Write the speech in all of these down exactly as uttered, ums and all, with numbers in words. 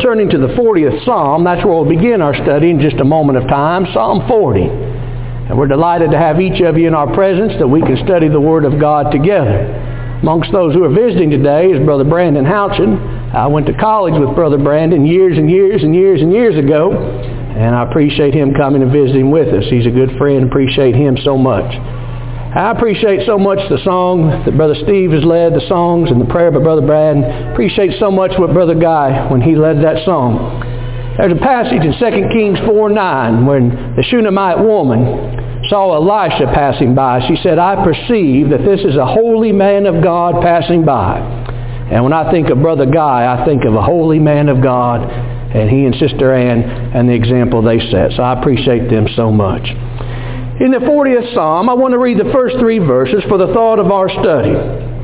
Turning to the fortieth Psalm, that's where we'll begin our study in just a moment of time, Psalm forty. And we're delighted to have each of you in our presence that we can study the Word of God together. Amongst those who are visiting today is Brother Brandon Houchin. I went to college with Brother Brandon years and years and years and years ago, and I appreciate him coming and visiting with us. He's a good friend. Appreciate him so much. I appreciate so much the song that Brother Steve has led, the songs and the prayer by Brother Brad. Appreciate so much what Brother Guy, when he led that song. There's a passage in Second Kings four nine when the Shunammite woman saw Elisha passing by. She said, I perceive that this is a holy man of God passing by. And when I think of Brother Guy, I think of a holy man of God, and he and Sister Ann and the example they set. So I appreciate them so much. In the fortieth Psalm, I want to read the first three verses for the thought of our study.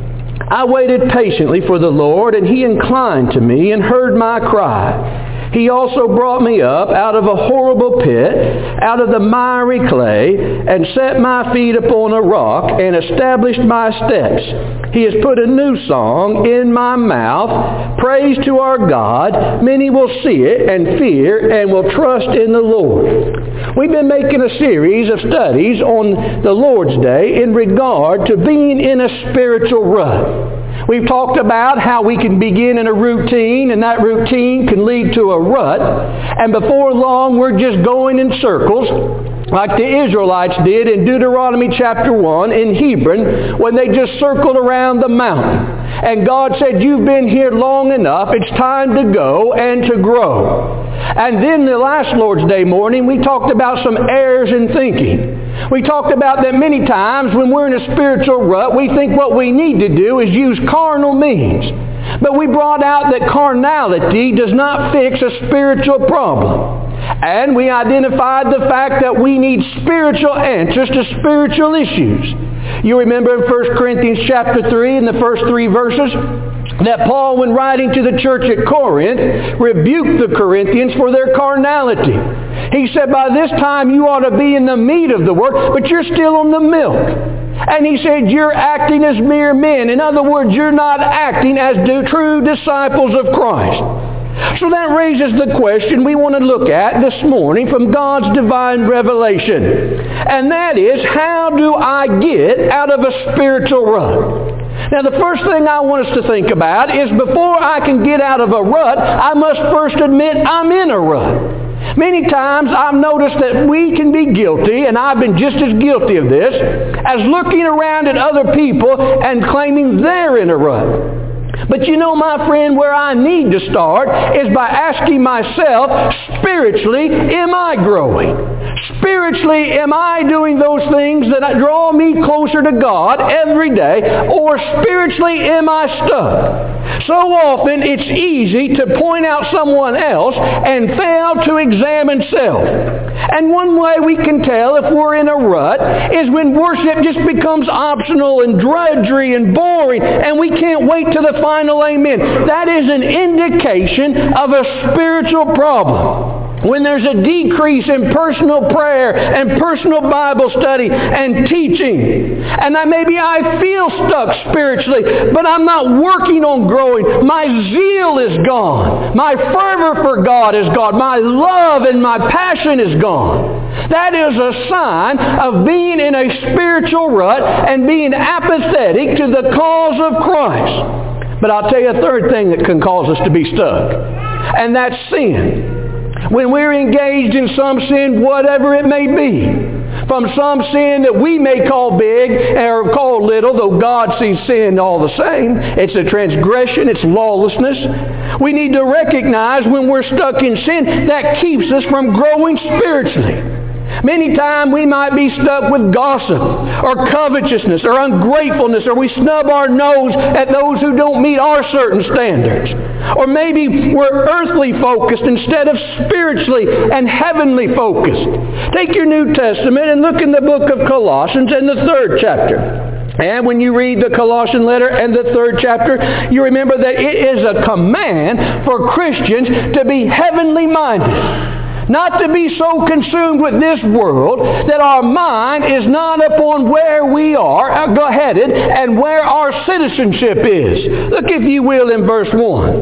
I waited patiently for the Lord, and he inclined to me and heard my cry. He also brought me up out of a horrible pit, out of the miry clay, and set my feet upon a rock, and established my steps. He has put a new song in my mouth, praise to our God. Many will see it and fear and will trust in the Lord. We've been making a series of studies on the Lord's Day in regard to being in a spiritual rut. We've talked about how we can begin in a routine, and that routine can lead to a rut. And before long, we're just going in circles, like the Israelites did in Deuteronomy chapter one in Hebron, when they just circled around the mountain. And God said, you've been here long enough. It's time to go and to grow. And then the last Lord's Day morning, we talked about some errors in thinking. We talked about that many times when we're in a spiritual rut, we think what we need to do is use carnal means. But we brought out that carnality does not fix a spiritual problem. And we identified the fact that we need spiritual answers to spiritual issues. You remember in First Corinthians chapter three, in the first three verses, that Paul, when writing to the church at Corinth, rebuked the Corinthians for their carnality. He said, by this time you ought to be in the meat of the word, but you're still on the milk. And he said, you're acting as mere men. In other words, you're not acting as do true disciples of Christ. So that raises the question we want to look at this morning from God's divine revelation. And that is, how do I get out of a spiritual rut? Now, the first thing I want us to think about is before I can get out of a rut, I must first admit I'm in a rut. Many times I've noticed that we can be guilty, and I've been just as guilty of this, as looking around at other people and claiming they're in a rut. But you know, my friend, where I need to start is by asking myself, spiritually, am I growing? Spiritually, am I doing those things that draw me closer to God every day? Or spiritually, am I stuck? So often, it's easy to point out someone else and fail to examine self. And one way we can tell if we're in a rut is when worship just becomes optional and drudgery and boring, and we can't wait to the final amen. That is an indication of a spiritual problem. When there's a decrease in personal prayer and personal Bible study and teaching, and I, maybe I feel stuck spiritually, but I'm not working on growing. My zeal is gone. My fervor for God is gone. My love and my passion is gone. That is a sign of being in a spiritual rut and being apathetic to the cause of Christ. But I'll tell you a third thing that can cause us to be stuck, and that's sin. When we're engaged in some sin, whatever it may be, from some sin that we may call big or call little, though God sees sin all the same, it's a transgression, it's lawlessness. We need to recognize when we're stuck in sin, that keeps us from growing spiritually. Many times we might be stuck with gossip or covetousness or ungratefulness, or we snub our nose at those who don't meet our certain standards. Or maybe we're earthly focused instead of spiritually and heavenly focused. Take your New Testament and look in the book of Colossians in the third chapter. And when you read the Colossian letter and the third chapter, you remember that it is a command for Christians to be heavenly minded. Not to be so consumed with this world that our mind is not upon where we are headed and where our citizenship is. Look, if you will, in verse one.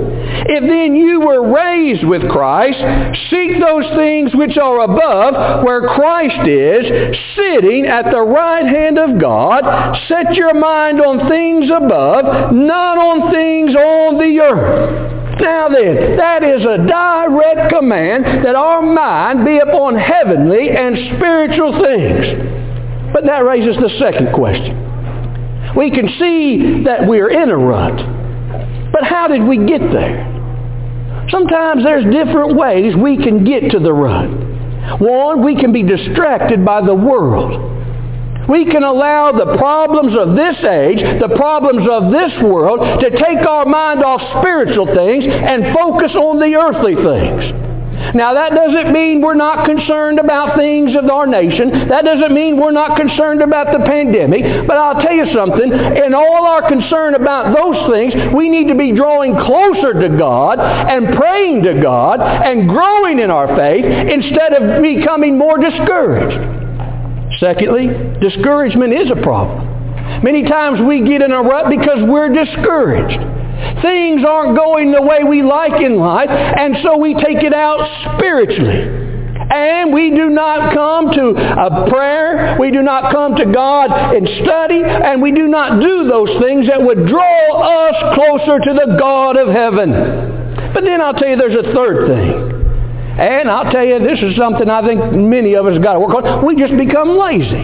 If then you were raised with Christ, seek those things which are above, where Christ is, sitting at the right hand of God. Set your mind on things above, not on things on the earth. Now then, that is a direct command that our mind be upon heavenly and spiritual things. But that raises the second question. We can see that we're in a rut. But how did we get there? Sometimes there's different ways we can get to the rut. One, we can be distracted by the world. We can allow the problems of this age, the problems of this world, to take our mind off spiritual things and focus on the earthly things. Now that doesn't mean we're not concerned about things of our nation. That doesn't mean we're not concerned about the pandemic. But I'll tell you something, in all our concern about those things, we need to be drawing closer to God and praying to God and growing in our faith instead of becoming more discouraged. Secondly, discouragement is a problem. Many times we get in a rut because we're discouraged. Things aren't going the way we like in life, and so we take it out spiritually. And we do not come to a prayer, we do not come to God in study, and we do not do those things that would draw us closer to the God of heaven. But then I'll tell you there's a third thing. And I'll tell you, this is something I think many of us have got to work on. We just become lazy.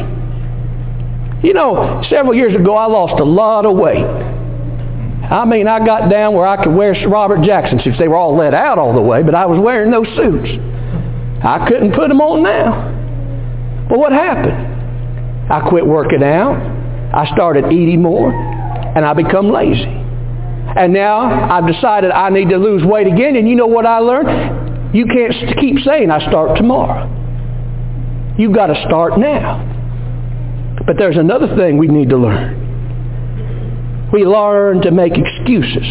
You know, several years ago I lost a lot of weight. I mean, I got down where I could wear Robert Jackson suits. They were all let out all the way, but I was wearing those suits. I couldn't put them on now. Well, what happened? I quit working out. I started eating more, and I become lazy. And now I've decided I need to lose weight again, and you know what I learned? You can't keep saying, I start tomorrow. You've got to start now. But there's another thing we need to learn. We learn to make excuses.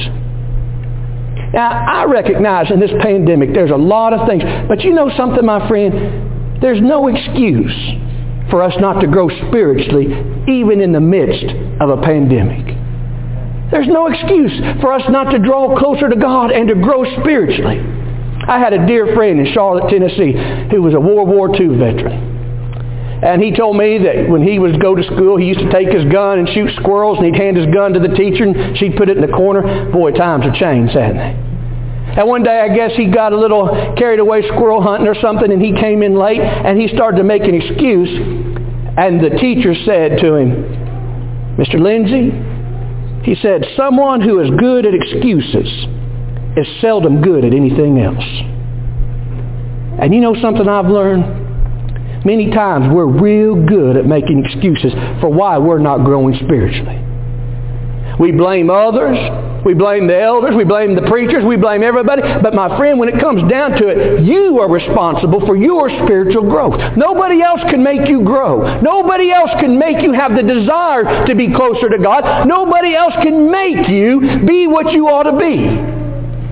Now, I recognize in this pandemic there's a lot of things. But you know something, my friend? There's no excuse for us not to grow spiritually, even in the midst of a pandemic. There's no excuse for us not to draw closer to God and to grow spiritually. I had a dear friend in Charlotte, Tennessee, who was a World War Two veteran. And he told me that when he would go to school, he used to take his gun and shoot squirrels, and he'd hand his gun to the teacher, and she'd put it in the corner. Boy, times have changed, haven't they? And one day, I guess he got a little carried away squirrel hunting or something, and he came in late, and he started to make an excuse. And the teacher said to him, Mister Lindsay, he said, someone who is good at excuses is seldom good at anything else. And you know something I've learned? Many times we're real good at making excuses for why we're not growing spiritually. We blame others, we blame the elders, we blame the preachers, we blame everybody. But my friend, when it comes down to it, you are responsible for your spiritual growth. Nobody else can make you grow. Nobody else can make you have the desire to be closer to God. Nobody else can make you be what you ought to be.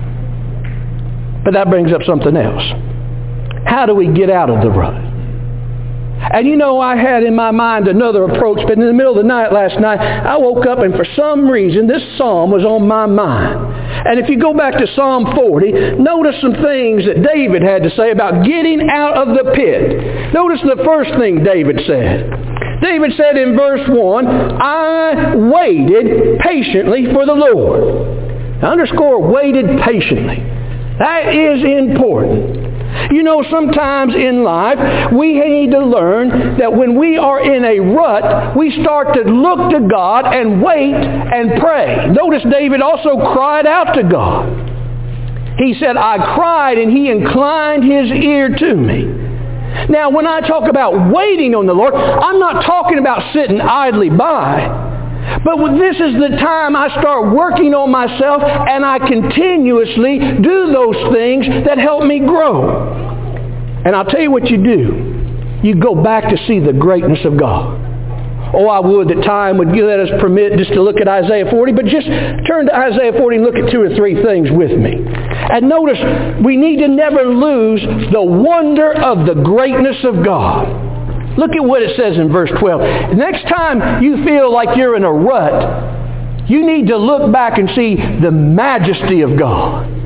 But that brings up something else. How do we get out of the rut? And you know, I had in my mind another approach, but in the middle of the night last night, I woke up and for some reason this psalm was on my mind. And if you go back to Psalm forty, notice some things that David had to say about getting out of the pit. Notice the first thing David said. David said in verse one, I waited patiently for the Lord. Now underscore, waited patiently. That is important. You know, sometimes in life, we need to learn that when we are in a rut, we start to look to God and wait and pray. Notice David also cried out to God. He said, I cried and he inclined his ear to me. Now, when I talk about waiting on the Lord, I'm not talking about sitting idly by. But this is the time I start working on myself and I continuously do those things that help me grow. And I'll tell you what you do. You go back to see the greatness of God. Oh, I would that time would let us permit just to look at Isaiah forty, but just turn to Isaiah forty and look at two or three things with me. And notice, we need to never lose the wonder of the greatness of God. Look at what it says in verse twelve. Next time you feel like you're in a rut, you need to look back and see the majesty of God.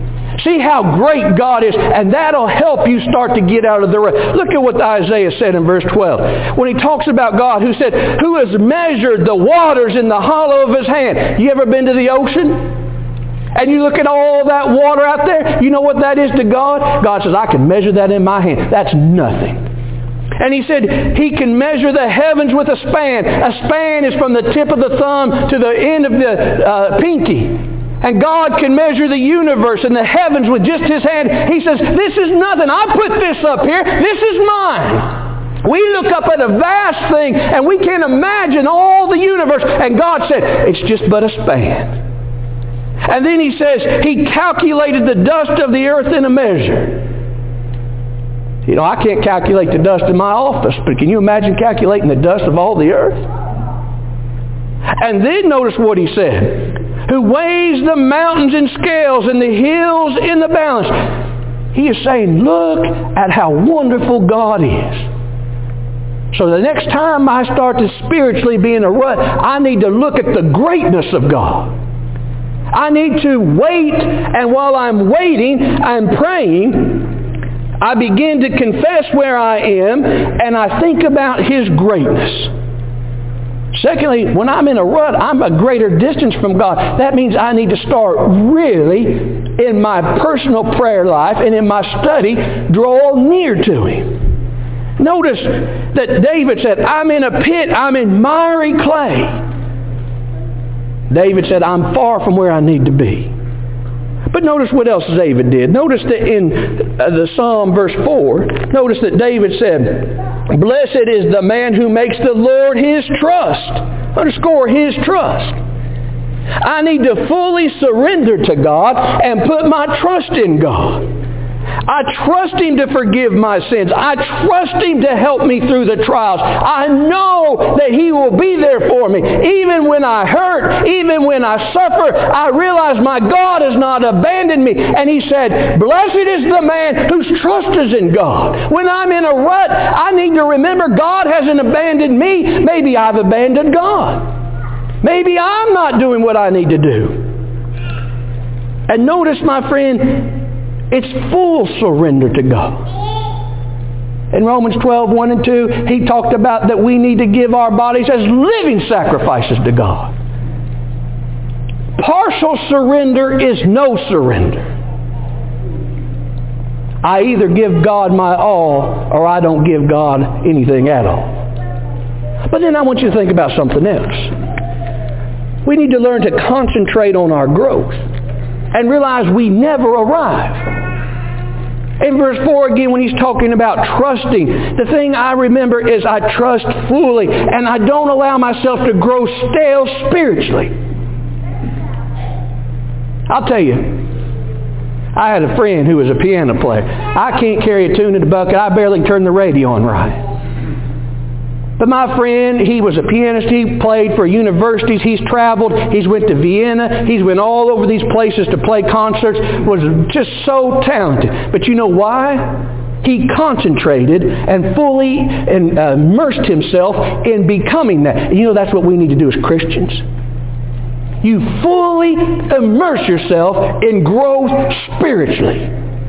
See how great God is, and that'll help you start to get out of the rut. Look at what Isaiah said in verse twelve. When he talks about God, who said, who has measured the waters in the hollow of his hand. You ever been to the ocean? And you look at all that water out there, you know what that is to God? God says, I can measure that in my hand. That's nothing. And he said he can measure the heavens with a span. A span is from the tip of the thumb to the end of the uh, pinky. And God can measure the universe and the heavens with just His hand. He says, this is nothing. I put this up here. This is mine. We look up at a vast thing and we can't imagine all the universe. And God said, it's just but a span. And then He says He calculated the dust of the earth in a measure. You know, I can't calculate the dust in my office, but can you imagine calculating the dust of all the earth? And then notice what He said. Who weighs the mountains in scales and the hills in the balance. He is saying, look at how wonderful God is. So the next time I start to spiritually be in a rut, I need to look at the greatness of God. I need to wait, and while I'm waiting, I'm praying. I begin to confess where I am, and I think about His greatness. Secondly, when I'm in a rut, I'm a greater distance from God. That means I need to start really, in my personal prayer life and in my study, draw near to Him. Notice that David said, I'm in a pit, I'm in miry clay. David said, I'm far from where I need to be. But notice what else David did. Notice that in the Psalm verse four, notice that David said, blessed is the man who makes the Lord his trust. Underscore his trust. I need to fully surrender to God and put my trust in God. I trust Him to forgive my sins. I trust Him to help me through the trials. I know that He will be there for me. Even when I hurt, even when I suffer, I realize my God has not abandoned me. And He said, blessed is the man whose trust is in God. When I'm in a rut, I need to remember God hasn't abandoned me. Maybe I've abandoned God. Maybe I'm not doing what I need to do. And notice, my friend, it's full surrender to God. In Romans twelve, one and two, he talked about that we need to give our bodies as living sacrifices to God. Partial surrender is no surrender. I either give God my all or I don't give God anything at all. But then I want you to think about something else. We need to learn to concentrate on our growth and realize we never arrive. In verse four again, when he's talking about trusting, the thing I remember is I trust fully and I don't allow myself to grow stale spiritually. I'll tell you, I had a friend who was a piano player. I can't carry a tune in the bucket. I barely turn the radio on right. But my friend, he was a pianist. He played for universities. He's traveled. He's went to Vienna. He's went all over these places to play concerts. Was just so talented. But you know why? He concentrated and fully immersed himself in becoming that. And you know that's what we need to do as Christians. You fully immerse yourself in growth spiritually.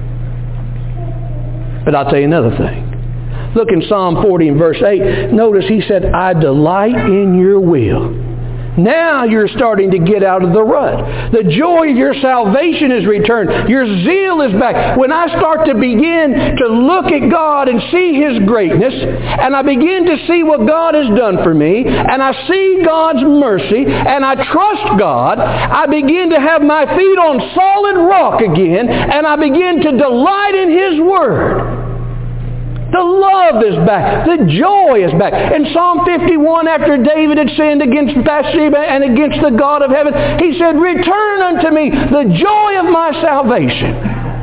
But I'll tell you another thing. Look in Psalm forty and verse eight. Notice he said, I delight in your will. Now you're starting to get out of the rut. The joy of your salvation is returned. Your zeal is back. When I start to begin to look at God and see His greatness, and I begin to see what God has done for me, and I see God's mercy, and I trust God, I begin to have my feet on solid rock again, and I begin to delight in His Word. The love is back. The joy is back. In Psalm fifty-one, after David had sinned against Bathsheba and against the God of heaven, he said, return unto me the joy of my salvation.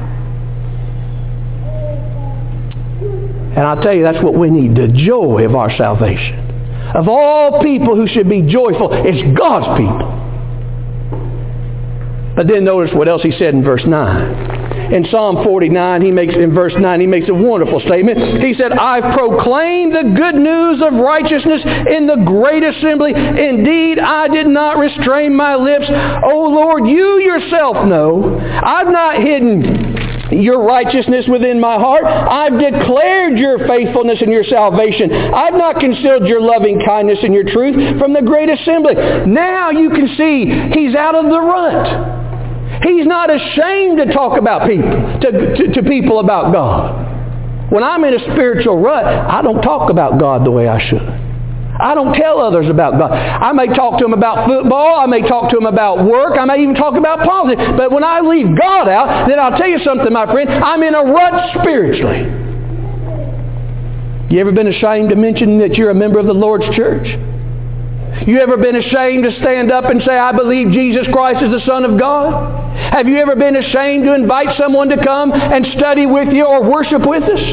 And I'll tell you, that's what we need, the joy of our salvation. Of all people who should be joyful, it's God's people. But then notice what else he said in verse nine. In Psalm forty-nine, he makes, in verse nine, he makes a wonderful statement. He said, I've proclaimed the good news of righteousness in the great assembly. Indeed, I did not restrain my lips. O Lord, you yourself know. I've not hidden your righteousness within my heart. I've declared your faithfulness and your salvation. I've not concealed your loving kindness and your truth from the great assembly. Now you can see he's out of the rut. He's not ashamed to talk about people, to, to, to people about God. When I'm in a spiritual rut, I don't talk about God the way I should. I don't tell others about God. I may talk to them about football. I may talk to them about work. I may even talk about politics. But when I leave God out, then I'll tell you something, my friend. I'm in a rut spiritually. You ever been ashamed to mention that you're a member of the Lord's church? You ever been ashamed to stand up and say, I believe Jesus Christ is the Son of God? Have you ever been ashamed to invite someone to come and study with you or worship with us?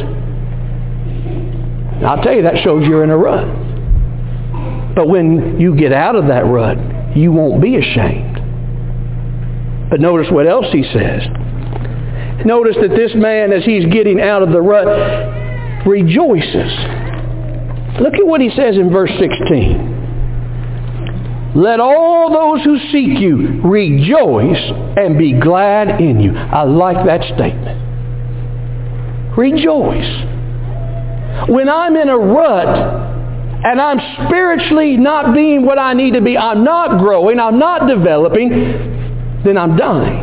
I'll tell you, that shows you're in a rut. But when you get out of that rut, you won't be ashamed. But notice what else he says. Notice that this man, as he's getting out of the rut, rejoices. Look at what he says in verse sixteen. Let all those who seek you rejoice and be glad in you. I like that statement. Rejoice. When I'm in a rut, and I'm spiritually not being what I need to be, I'm not growing, I'm not developing, then I'm dying.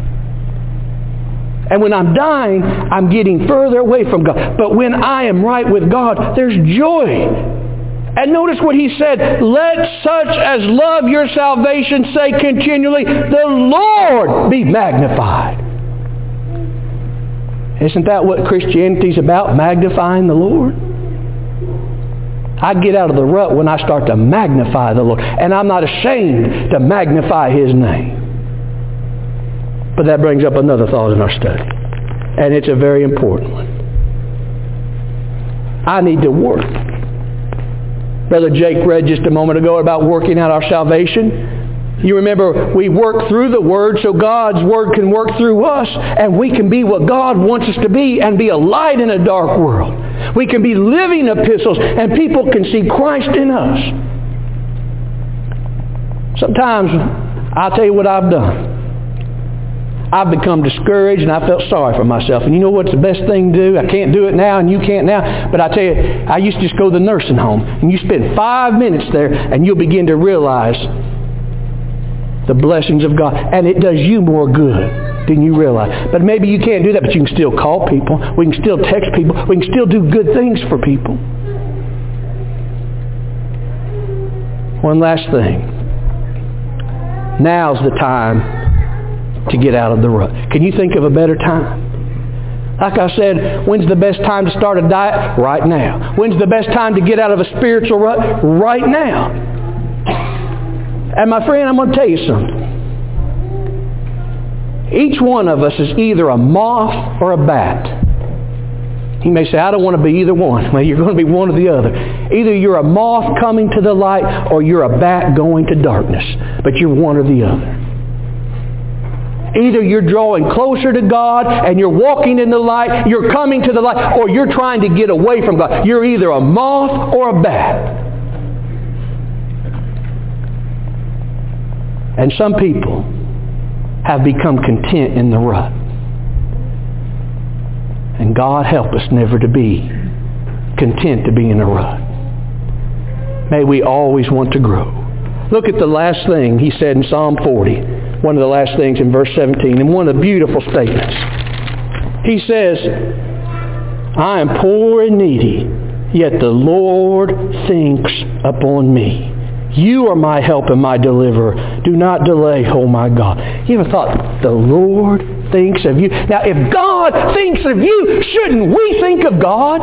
And when I'm dying, I'm getting further away from God. But when I am right with God, there's joy. And notice what he said, let such as love your salvation say continually, the Lord be magnified. Isn't that what Christianity's about, magnifying the Lord? I get out of the rut when I start to magnify the Lord. And I'm not ashamed to magnify His name. But that brings up another thought in our study. And it's a very important one. I need to work. Brother Jake read just a moment ago about working out our salvation. You remember, we work through the Word so God's Word can work through us and we can be what God wants us to be and be a light in a dark world. We can be living epistles and people can see Christ in us. Sometimes, I'll tell you what I've done. I've become discouraged and I felt sorry for myself. And you know what's the best thing to do? I can't do it now and you can't now. But I tell you, I used to just go to the nursing home and you spend five minutes there and you'll begin to realize the blessings of God. And it does you more good than you realize. But maybe you can't do that, but you can still call people. We can still text people. We can still do good things for people. One last thing. Now's the time to get out of the rut. Can you think of a better time? Like I said, when's the best time to start a diet? Right now. When's the best time to get out of a spiritual rut? Right now. And my friend, I'm going to tell you something. Each one of us is either a moth or a bat. You may say, I don't want to be either one. Well, you're going to be one or the other. Either you're a moth coming to the light or you're a bat going to darkness. But you're one or the other. Either you're drawing closer to God and you're walking in the light, you're coming to the light, or you're trying to get away from God. You're either a moth or a bat. And some people have become content in the rut. And God help us never to be content to be in a rut. May we always want to grow. Look at the last thing he said in Psalm forty. One of the last things in verse seventeen. And one of the beautiful statements. He says, I am poor and needy, yet the Lord thinks upon me. You are my help and my deliverer. Do not delay, oh my God. You ever thought, the Lord thinks of you? Now, if God thinks of you, shouldn't we think of God?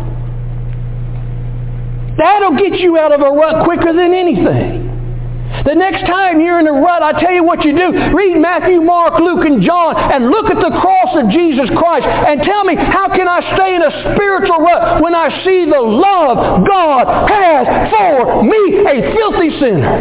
That'll get you out of a rut quicker than anything. The next time you're in a rut, I tell you what you do. Read Matthew, Mark, Luke, and John and look at the cross of Jesus Christ and tell me, how can I stay in a spiritual rut when I see the love God has for me, a filthy sinner?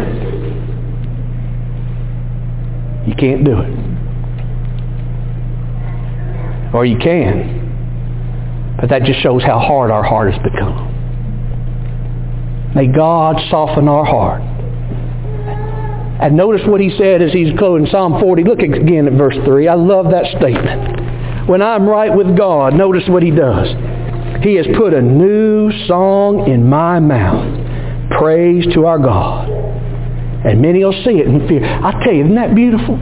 You can't do it. Or you can. But that just shows how hard our heart has become. May God soften our heart. And notice what he said as he's closing Psalm forty. Look again at verse three. I love that statement. When I'm right with God, notice what he does. He has put a new song in my mouth. Praise to our God. And many will see it and fear. I tell you, isn't that beautiful?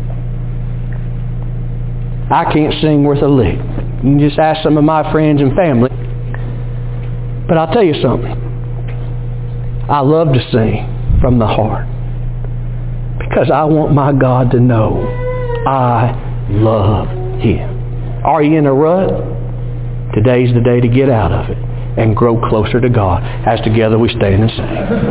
I can't sing worth a lick. You can just ask some of my friends and family. But I'll tell you something. I love to sing from the heart. Because I want my God to know I love him. Are you in a rut? Today's the day to get out of it and grow closer to God as together we stand and sing.